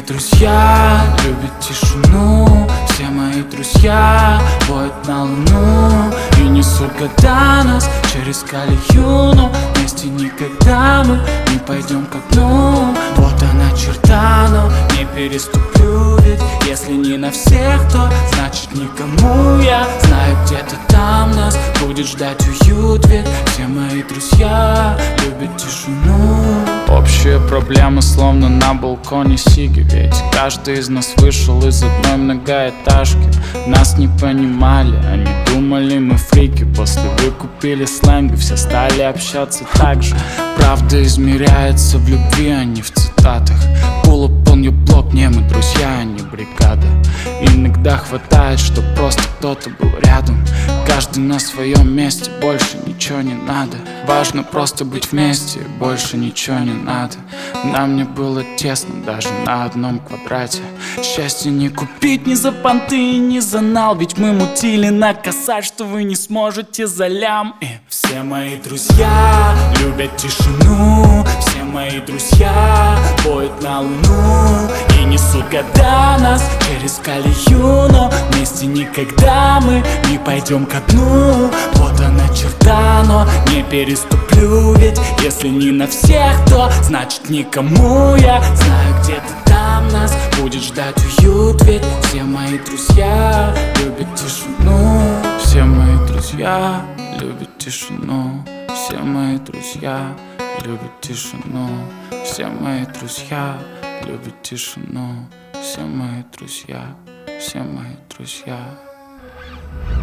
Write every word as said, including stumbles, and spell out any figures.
друзья любят тишину, все мои друзья воют на луну и несут года нас через колею, но вместе никогда мы не пойдем ко дну. Вот она черта, но не переступлю, ведь если не на всех, то значит никому. Я знаю, где-то там нас будет ждать уют, ведь все мои друзья любят тишину. Общая проблема словно на балконе сиги, ведь каждый из нас вышел из одной многоэтажки. Нас не понимали, они думали мы фрики. После выкупили сленг и все стали общаться так же. Правда измеряется в любви, а не в цитатах. Pull up on your block, не мы друзья, а не бригада. Иногда хватает, что просто кто-то был рядом. Каждый на своем месте, больше ничего не надо. Важно просто быть вместе, больше ничего не надо. Нам не было тесно даже на одном квадрате. Счастье не купить ни за понты, ни за нал, ведь мы мутили на косарь, что вы не сможете за лям. И все мои друзья любят тишину, все мои друзья воют на луну и несут года нас через колею, но вместе никогда мы не пойдем ко дну. Вот она черта, но не переступлю, ведь если не на всех, то значит никому. Я знаю, где-то там нас будет ждать уют, ведь все мои друзья любят тишину. Все мои друзья любят тишину, все мои друзья любят тишину, все мои друзья любят тишину, все мои друзья, все мои друзья.